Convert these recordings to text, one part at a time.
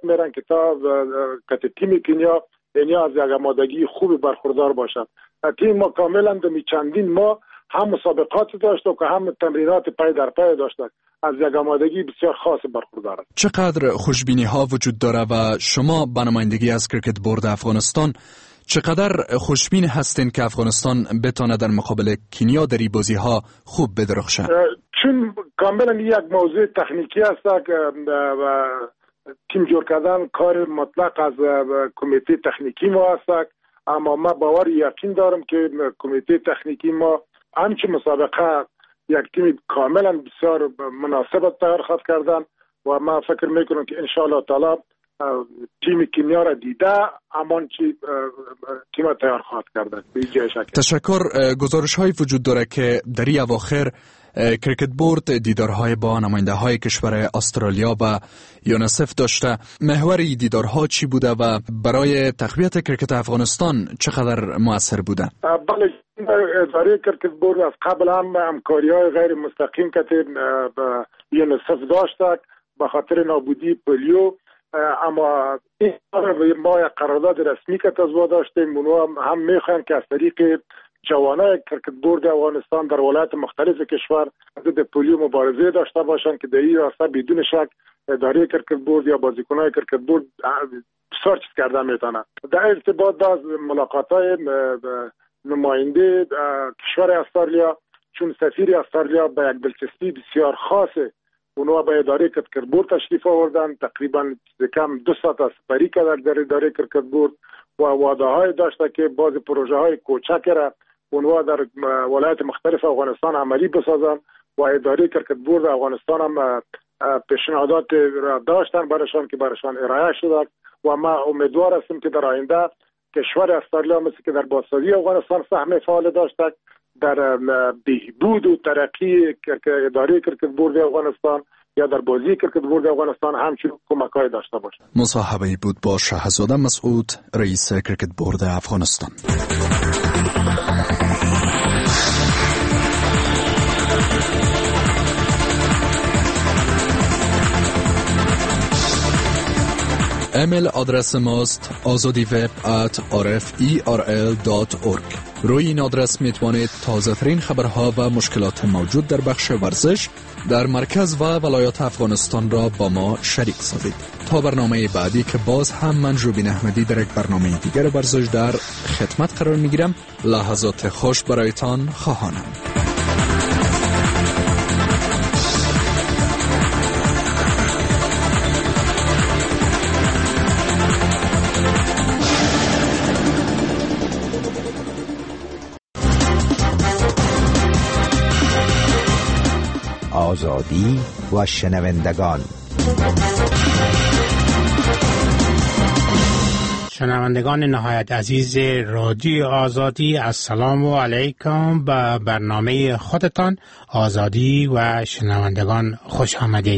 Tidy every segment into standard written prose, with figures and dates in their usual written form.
میرن که تا تیم کنیا از یک آمادگی خوب برخوردار باشد. تیم ما کاملا در چندین ماه هم مسابقات داشت و که هم تمرینات پای در پای داشت. از یک آمادگی بسیار خاص برخوردار است. چقدر خوشبینی ها وجود داره و شما به نمایندگی از کرکت بورد افغانستان چقدر خوشبین هستین که افغانستان بتونه در مقابل کنیا در این بازی ها خوب بدرخشه؟ چون کاملا یک موضوع تکنیکی است که تیم جور کردن کار مطلق از کمیته تکنیکی ما است، اما ما باور یقین دارم که کمیته تکنیکی ما همچه مسابقه یک تیم کاملا بسیار مناسب تیار خواهد کردن و ما فکر میکنم که انشاءالله تعالی تیم کنیا را دیده همان چی تیم تیار خواهد کردن. تشکر. گزارش های وجود داره که در این اواخر کرکت بورد دیدارهای با نماینده های کشور استرالیا و یونسف داشته. محور دیدارها چی بوده و برای تقویت کرکت افغانستان چقدر مؤثر بوده؟ بله، اداره کرکت بورد از قبل هم همکاری‌های غیر مستقیم که با یونسف داشته به خاطر نابودی پولیو، اما این ما یک قرارداد رسمی که تزویع داشتیم و هم میخوایم که از طریق جوانای کرکت بورد افغانستان در ولایت مختلف کشور ضد پولیو مبارزه داشته باشند که در این راسته بدون شک اداره کرکت بورد یا بازیکنان کرکت بورد بسیار چیز کرده میتونه. در ارتباط با ملاقات‌های نماینده کشور استرالیا، چون سفیر استرالیا به یک دلچسپی بسیار خاصه اونها به اداره کرکت بورد تشریف آوردن، تقریبا کم 2 ساعت سپری کردن در اداره کرکت بورد و وعده های داشته که بعض پروژه های کوچک را اونها در ولایت مختلف افغانستان عملی بسازن و اداره کرکت بورد افغانستان هم پیشنهادات را داشتن برایشان که برایشان ارائه شده و ما امیدوار هستیم که در آینده کشور استرالیا مثل که در بازسازی افغانستان سهم فعال داشته در بهبود و ترقی اداره کرکت بورد افغانستان یا در بازی کرکت بورد افغانستان همچنین کمک‌های داشته باشه. مصاحبه بود با شهزاده مسعود، رئیس کرکت بورد افغانستان. ایمیل آدرس ماست azadiweb@rferl.org. روی این آدرس میتوانید تازه ترین خبرها و مشکلات موجود در بخش ورزش در مرکز و ولایات افغانستان را با ما شریک سازید. تا برنامه بعدی که باز هم من روبین احمدی در یک برنامه دیگر ورزش در خدمت قرار میگیرم. لحظات خوش برایتان خواهانم. آزادی و شنوندگان. شنوندگان نهایت عزیز رادیو آزادی، السلام علیکم. به برنامه خودتان آزادی و شنوندگان خوش آمدید.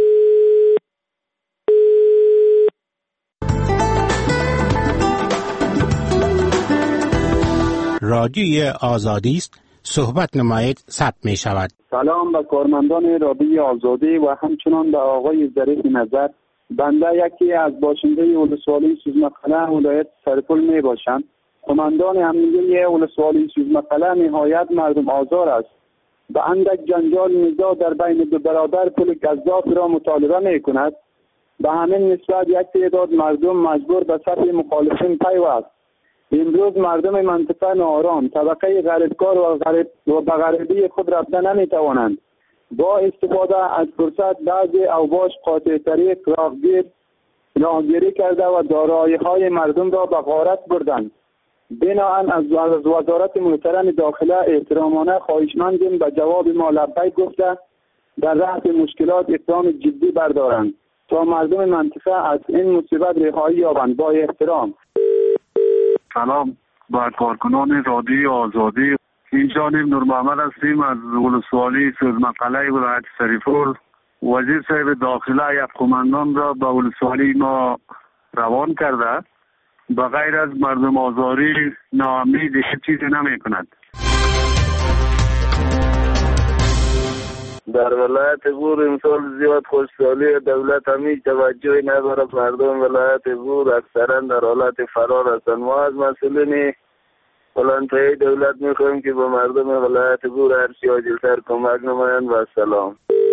رادیو آزادی است، صحبت نمایید ثبت می شود. سلام به کارمندان رادیو آزادی و همچنان به آقای ظریف نظر. بنده یکی از باشنده ولسوالی سوزمقله ولایت سرپل می باشم. کماندان امنیتی ولسوالی سوزمقله نهایت مردم آزار است. به اندک جنجال نزاع در بین دو برادر پول قذاف را مطالبه می کند. به همین نسبت یک تعداد مردم مجبور به صف مخالفین پیوست. امروز مردم منطقه ناآرام، طبقه غریبکار و به غریبی خود رفته نمیتوانند. با استفاده از فرصت بعضی اوباش قاطع طریق راهگیری کرده و دارایی‌های مردم را به غارت بردند. بناهن از وزارت محترم داخله احترامانه خواهشمندیم به جواب ما لبیک گفته در رفع مشکلات اقدام جدی بردارند تا مردم منطقه از این مصیبت رهایی یابند. با احترام. سلام با کارکنان رادیو آزادی. این جانب نور محمد هستیم از ولسوالی سوزمقله ولایت سرپل. وزیر صاحب داخله یک قماندان را به ولسوالی ما روان کرده. به غیر از مردم آزاری ناامنی دیگه چیزی نمی کند. در ولایت بور امسال زیاد خوشحالی دولت همی توجهی نداره. مردم ولایت بور اکثرا در حالت فرار هستند. ما از مسئولین ولنتای دولت میخوایم که به مردم ولایت بور هرچی عاجلتر کمک نمایند. و سلام.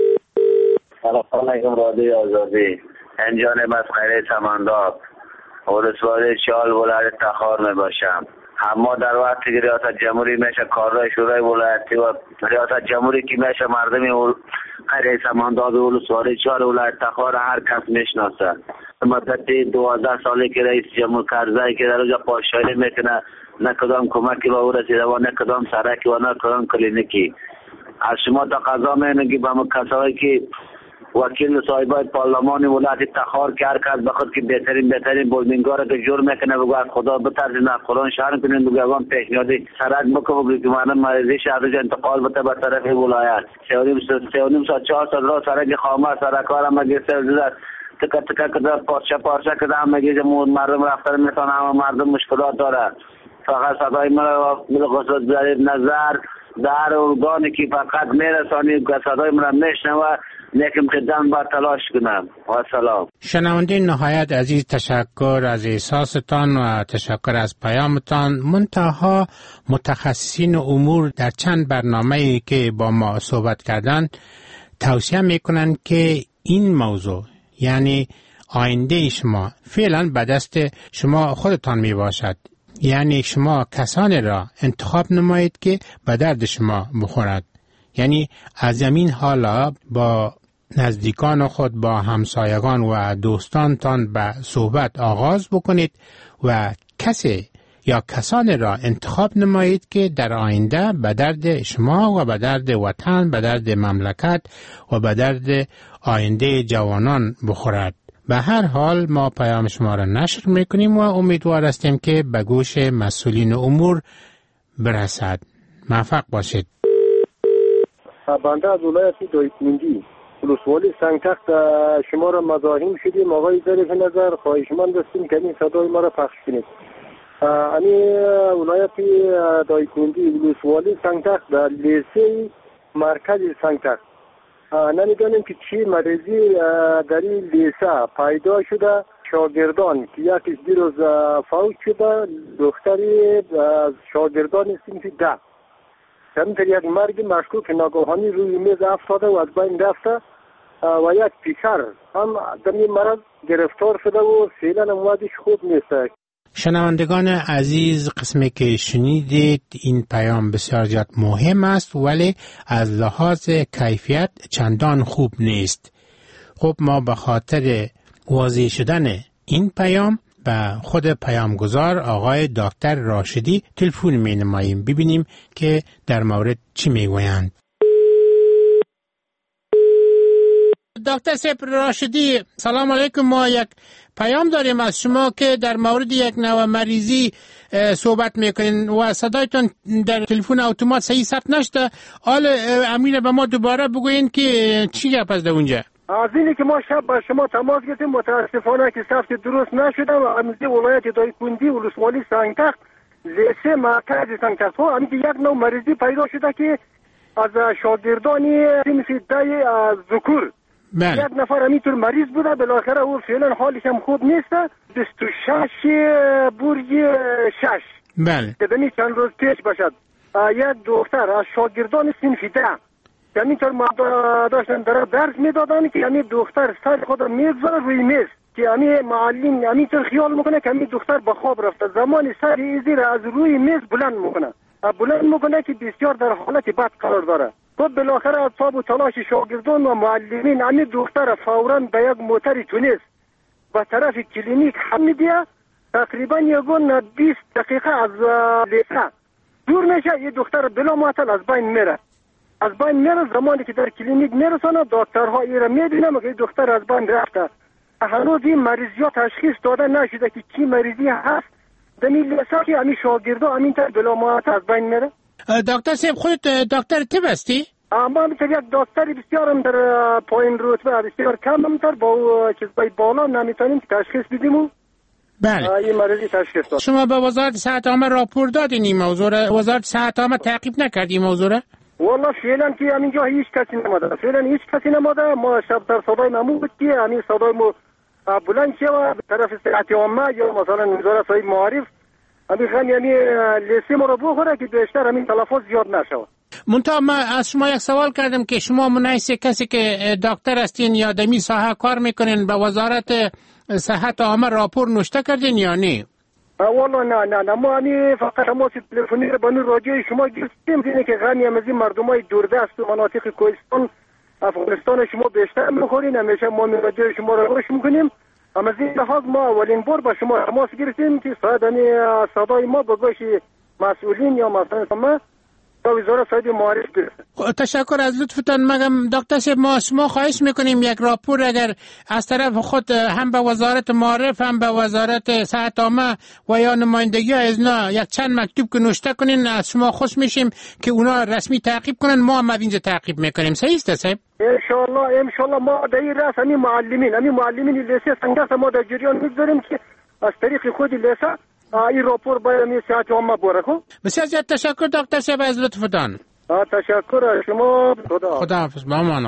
سلام علیکم رادیو آزادی. این جانب از خیره سمنداب ولسوالی چال ولایت تخار می باشم. اما در وقتی که ریاست جمهوری میشه کارهای شورای ولایتی و ریاست جمهوری که میشه مردم خیره سمنداب ولسوالی چال ولایت تخار هر کس میشناسه. مدت 12 سالی که رئیس جمهور کرزی که در اونجا پادشاهی میکنه، نه کدام کمکی به او رسیده و نه کدام سرکی و نه کدام کلینیکی. از شما تقاضا میکنم که به کسایی که وکیل صاحبای پارلمان ولایت تخار که هر کس بخواد که بهترین بولدینگار که جور میکنه بگو از خدا بترسین، از قرآن شهر کنین، بگو اگان پیشنهادی سرک بکنه که من مریضی شهر انتقال بده به طرف ولایت 3.5 ساعت 4 ساعت راه سرک خامه سرکار هم مگیسته زده تکه کده پارچه کده هم مگیزه مردم رفتن میتونه، همه مردم مشکلات داره. فقط صدای مرا بلغصد در نظر در ارگانی که فقط میرسانی صدای مرا میشنوه لیکن قدم با تلاش کنم. و سلام. شنونده نهایت عزیز، تشکر از احساستان و تشکر از پیامتان. منتها متخصصین امور در چند برنامه‌ای که با ما صحبت کردند توصیه میکنند که این موضوع یعنی آینده شما فعلا به دست شما خودتان می باشد. یعنی شما کسانی را انتخاب نمایید که به درد شما بخورد. یعنی از همین حالا با نزدیکان خود، با همسایگان و دوستانتان به صحبت آغاز بکنید و کسی یا کسانی را انتخاب نمایید که در آینده به درد شما و به درد وطن، به درد مملکت و به درد آینده جوانان بخورد. به هر حال ما پیام شما را نشر میکنیم و امیدوار هستیم که به گوش مسئولین امور برسد. موفق باشید. بنده از ولایت دایکنندی ولسوالی سنگتخت شما را مزاحم شدیم. آقای ظریف نظر خواهشمند هستیم که این صدای ما را پخش کنید. امی ولایت دایکنندی ولسوالی سنگتخت در لیسه مرکز سنگتخت نمیدانیم که چی مریضی در این لیسه پیدا شده. شاگردان که یکیش دیروز فوت شده، دختری از شاگردان صنف 10 همینطور یک مرگ مشکوک ناگهانی روی میز افتاده و از بین رفته و یک پسر هم در این مرض گرفتار شده و فعلا وضعش خوب نیست. شنوندگان عزیز، قسمی که شنیدید این پیام بسیار زیاد مهم است ولی از لحاظ کیفیت چندان خوب نیست. خب ما به خاطر واضح شدن این پیام به خود پیامگزار آقای دکتر راشدی تلفن می نماییم ببینیم که در مورد چی می گویند. دکتر صاحب راشدی، سلام علیکم. ما یک پیام داریم از شما که در مورد یک نوع مریضی صحبت میکنین و صدایتون در تلفن اتومات صحیح ثبت نشده. حال امیر به ما دوباره بگوین که چی گپ است اونجا. از اینی که ما شب با شما تماس گرفتیم متاسفانه که ثبت درست نشده و امروزی ولایت دایکنندی ولسوالی سنگتخت لیسه مرکز سنگتخت همین که یک نوع مریضی پیدا شده که از شاگردانی صنف 10 از ذکور یک نفر همینطور مریض بوده. بالاخره او فعلا حالش هم خوب نیست. 26 برج 6 بله که دمی چند روز پیش باشد یک دختر از شاگردان صنف 10 همینطور ما داشتن در درس میدادن که همین دختر سر خود میگذاره روی میز که همین معلم همینطور خیال میکنه که همین دختر به خواب رفته. زمانی سر ایزی را از روی میز بلند میکنه که بسیار در حالت بد قرار داره. خب بالاخره از تاب و تلاش شاگردان و معلمین همین دختر فوراً به یک موتر تونس به طرف کلینیک حمل تقریبا 20 دقیقه از لیسه دور میشه. یه دختر بلا معطل از بین میره. زمانی که در کلینیک میرسانه دکترها ایره میبینه که دختر از بین رفته. هنوز این مریضیات تشخیص داده نشده که چی مریضی هست. دمیل لیسه که همین شاگردا همینطور بلا معطل از بین میره. دکتر صاحب خودت دکتر طب هستی؟ ما یک دکتری بسیارم در پایین رتبه بسیار کم هم با چیزای بالا نمیتونیم تشخیص بدیم. بله. این مریضی تشخیص داد. شما به وزارت صحت عامه راپور دادین این موضوع را؟ وزارت صحت عامه تعقیب نکرد این موضوع را؟ والله فعلا که همینجا هیچ کسی نماده، فعلا هیچ کسی نماده. ما شب در صدای ممو بود که همین صدای ما بلند شد به طرف صحت عامه یا مثلا وزارت صحت معارف همین لیسه ما رو بخوره که بیشتر همین تلفظ زیاد نشود. منتها ما از شما یک سوال کردم که شما منایسه کسی که دکتر هستین یا دمی ساحه کار میکنین به وزارت صحت عامه راپور نوشته کردین یا نه؟ والله نه ما همین فقط ما تلفنی رو بانو راجع شما گفتیم اینه که غنی از این مردمای دوردست و مناطق کوهستان افغانستان شما بیشتر میخورین، همیشه ما راجع شما رو گوش میکنیم. اما از این لحاظ ما اولین بار با شما تماس گرفتیم که صدای ما به گوش مسئولین یا مثلا ما وزارت صحت معارف برسه. تشکر از لطفتان. مگم دکتر صاحب ما خواهش میکنیم یک راپور اگر از طرف خود هم به وزارت معارف هم به وزارت صحت عامه و یا نمایندگی ازنا یک چند مکتوب که نوشته کنین از شما خوش میشیم که اونا رسمی تعقیب کنن، ما هم اینجا تعقیب میکنیم. صحیح است صاحب؟ ان شاء الله ما در این راست همین معلمین لیسه سنگاس ما در جریان میگذاریم که از طریق خود لیسه این راپور باید صحت عامه بره. بسیار زیاد تشکر دکتر صاحب از لطفتان. تشکر از شما. خدا حافظ. با امان.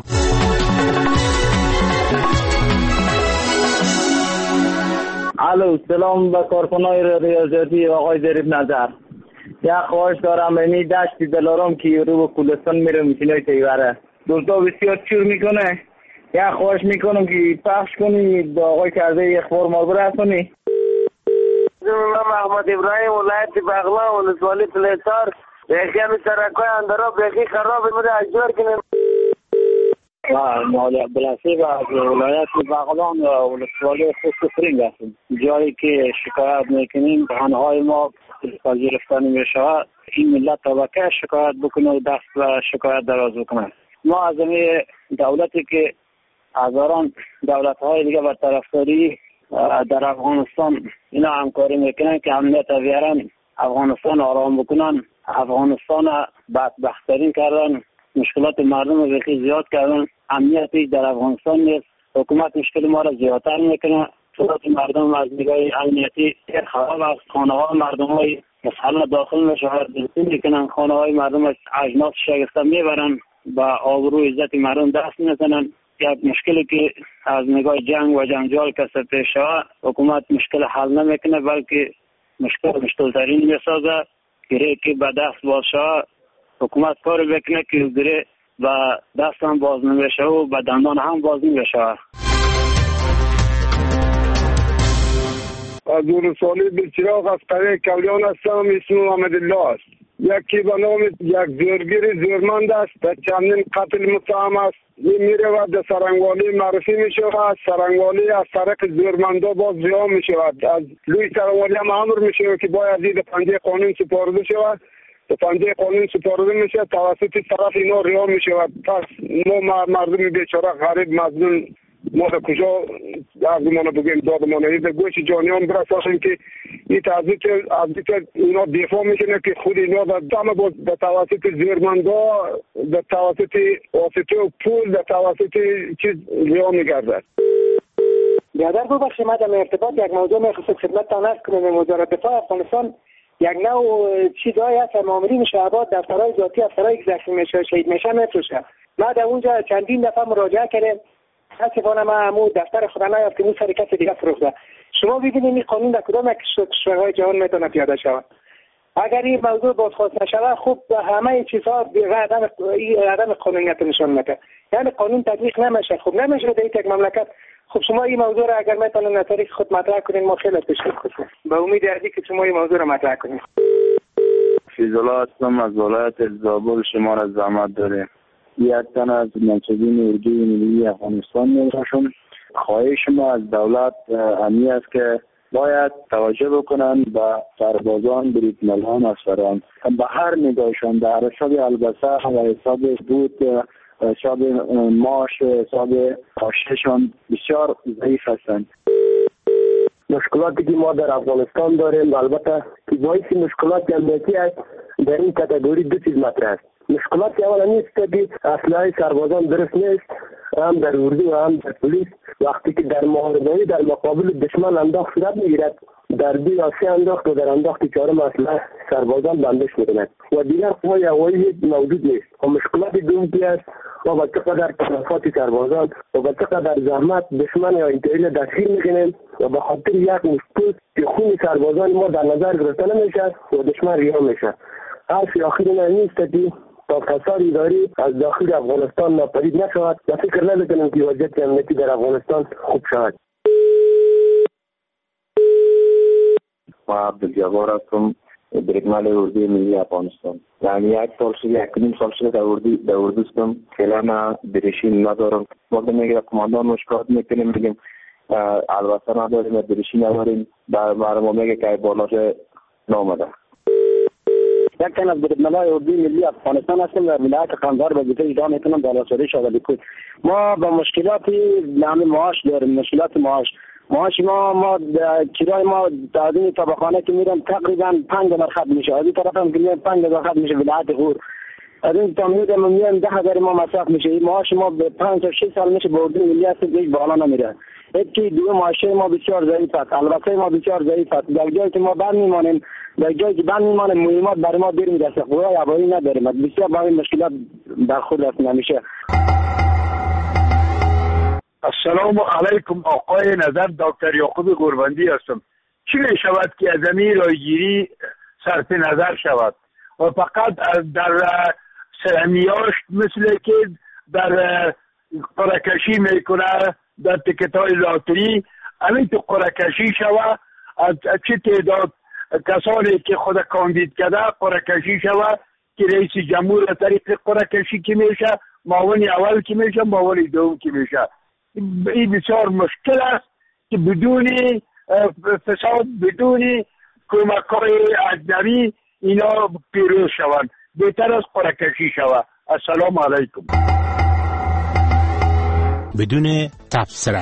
الو، سلام به کارکنای ریاضیاتی آقای ظریف نظر. یک خواهش دارم، اینی دشت دلارام که رو به کلستان میره میشینای تیوره دوستا بسیار چور میکنه. یک خواهش میکنم که پخش کنی به آقای کرده اخبار ما برسونی. من محمد ابراهیم ولایت بغلا ولسوالی تلیسار یکی همی سرکای اندرا بیخی خراب بوده اجبار کنیم. مولی عبدالحسیب از ولایت بغلان و ولسوالی خصوصرین هستیم، جایی که شکایت میکنیم بحانهای ما پذیرفتنی میشه این ملت طبقه شکایت بکنه و دست و شکایت دراز بکنه. ما از این دولتی که هزاران دولت‌های دیگه بر طرفداری در افغانستان اینا همکاری میکنن که امنیت بیارن، افغانستان آرام بکنن، افغانستان بدبخترین کردن، مشکلات مردم رو بخی زیاد کردن، امنیتی در افغانستان نیست. حکومت مشکل ما را زیادتر میکنه، صورت مردم از نگاه امنیتی خراب است. خانه های مردم های مسئله داخل میشه میکنن، خانه های مردم از اجناس شگفته میبرن، با آبرو عزت مردم دست میزنن. یک مشکلی که از نگاه جنگ و جنجال کسر پیش شود حکومت مشکل حل نمیکنه، بلکه مشکلترین میسازه. گره که به دست باز شود حکومت کار بکنه که گره به دست هم باز نمیشه و به دندان هم باز نمیشه. از ولسوالی بلچراغ از قریه کولیان هستم. اسم محمد الله است. یکی به نام یک زورگیر زورمند است، در چندین قتل متهم است. این میره و در سرنگوالی معرفی می شود. سرنگوالی از طریق زورمندا باز رها می شود. از لوی سرنگوالی هم امر می شود که باید به پنجه قانون سپارده شود. به پنجه قانون سپارده می شود، توسط طرف اینا رها می شود. پس ما مردم بیچاره غریب مظلوم ما در کجا عرضمانه بگیم دادمانه این در گوش جانیان برساشیم که این تحضیط اینا دفاع میکنه که خود اینا در دم در توسط زیرمندا، در توسط واسطه و پول، در توسط چیز ریا میگردد. بیادر ببخشید ما در ارتباط یک موضوع میخواستم خدمتتان عرض کنم. وزارت دفاع افغانستان یک نوع چیزایی هست مامورین شعبات دفترهای ذاتی افسرهایی که زخمی میشه شهید میشن میفروشن. ما در اونجا چندین دفعه مراجعه کردیم، متاسفانه ما همون دفتر خود نیافت که اون سر کسی دیگه فروخته. شما ببینید این قانون در کدام کشورهای جهان میتونه پیاده شود. اگر این موضوع بازخواست نشود خوب همه چیزها عدم قانونیت نشان میده، یعنی قانون تطبیق نمیشه. خوب نمیشه در یک مملکت. خب شما این موضوع را اگر میتونید از طریق خود مطرح کنین ما خیلی تشکر کنیم. به امید ازی که شما این موضوع را مطرح کنید. فیض‌الله هستم از ولایت زابل. شما را زحمت داریم. یک تن از منصبین اردوی ملی افغانستان میباشم. خواهش ما از دولت همی است که باید توجه بکنن به سربازان، بریدمنان، افسران به هر نگاهشان در حساب البسه و حساب بود، حساب معاش، حساب معاششان بسیار ضعیف هستند. مشکلاتی که ما در افغانستان داریم البته که باعث مشکلات امنیتی است. در این کاتگوری دو چیز مطرح است. مشکلات اولی است که اسلحه سربازان درست نیست، هم در اردو و هم در پلیس. وقتی که در محاربه در مقابل دشمن انداخت صورت میگیرد در 2 یا 3 انداخت و در انداخت 4 اسلحه سربازان بندش میکنند و دیگر قوای هوایی موجود نیست و مشکلات دومی است و با چقدر تلفات سربازان و با چقدر زحمت دشمن یا انتحال دستگیر میکنیم و به خاطر یک مشکل که خون سربازان ما در نظر گرفته نمیشه و دشمن رها میشه. حرف آخری من نیست که تا فساد اداری از داخل افغانستان ناپدید نشود و فکر نمیکنم که وضعیت امنیتی در افغانستان خوب شود. ما عبدالجبار هستم، برگمال اردوی ملی افغانستان. یعنی 1 سال شده، 1.5 سال شده در اردو هستم. فعلا درشی ندارم. وقتی میگه کماندان مشکلات میکنیم میگیم البته نداریم، درشی نداریم. برای ما میگه که بالاش نامده. یک تن از برگمالای اردوی ملی افغانستان هستم در ولایت قندهار وظیفه اجرا میکنم در ولایت شاذلی کوت. ما با مشکلات معاش داریم، مشکلات معاش ما کرای ما از این طبقانه که میرم تقریبا 5,000 خط میشه، از این طرف هم که میرم 5,000 خط میشه ولایت غور، از این تا میرم 10,000 ما مصرف میشه. این معاش ما به 5 تا 6 سال میشه به اردوی ملی هستیم که هیچ بالا نمیره. یکی دیگه معاشه ما بسیار ضعیف است، البته ما بسیار ضعیف است. در جایی که ما بند میمانیم، در جایی که بند میمانیم مهمات برای ما دیر میرسه، قوای هوایی نداریم، بسیار با این مشکلات برخورد است نمیشه. السلام علیکم، آقای نظر دکتر یعقوب گوربندی هستم. چی می شود که از این رایگیری صرف نظر شود و فقط در سهمیاشت مثل که در قرعه‌کشی میکنه در تیکت های لاتری همین تو قرعه‌کشی شود، از چه تعداد کسانی که خود کاندید کرده قرعه‌کشی شود که رئیس جمهور طریق قرعه‌کشی که میشه، معاون اول که میشه، معاون دوم که میشه. این بسیار مشکل است که بدون فساد، بدون کمک‌های اجنبی اینا پیروز شوند. بهتر از قرعه‌کشی شود. السلام علیکم. بدون تبصره.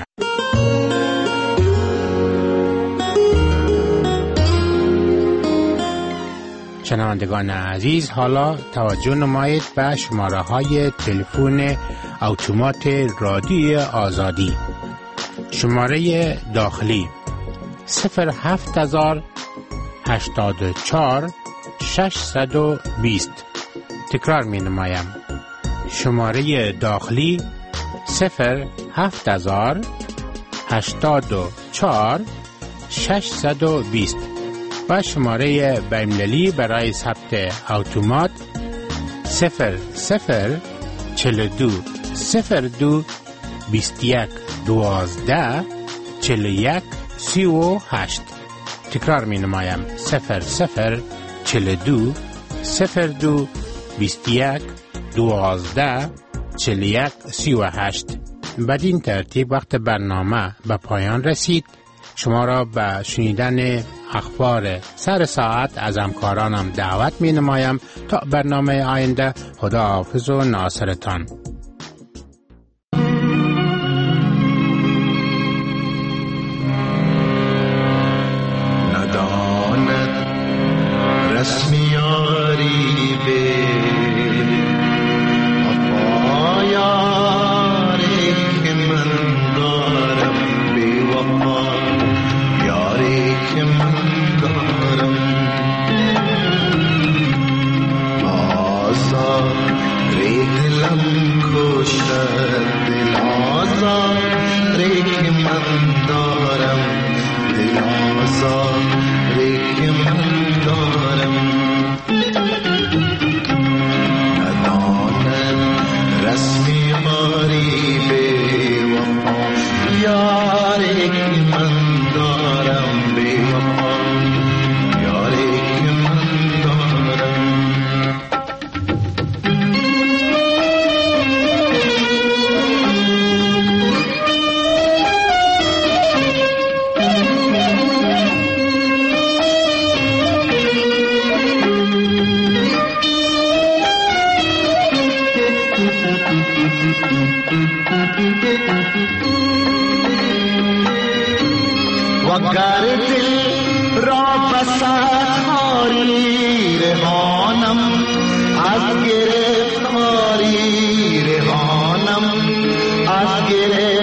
شنوندگان عزیز، حالا توجه نمایید به شماره های تلفن اتومات رادیوی آزادی. شماره داخلی 07084 620. تکرار می نمایم. شماره داخلی 07084 620 و شماره بین‌المللی برای ثبت اتومات 0042 02 21 12 41 38. تکرار می نمایم 0042 02 21 12 41 38. بدین ترتیب وقت برنامه به پایان رسید. شما را به شنیدن اخبار سر ساعت از همکارانم دعوت می نمایم. تا برنامه آینده، خدا حافظ و ناصرتان. نداند رسمیاری به وگر دل را بسخاری رهانم از گرفتاری، رهانم از گرفتاری.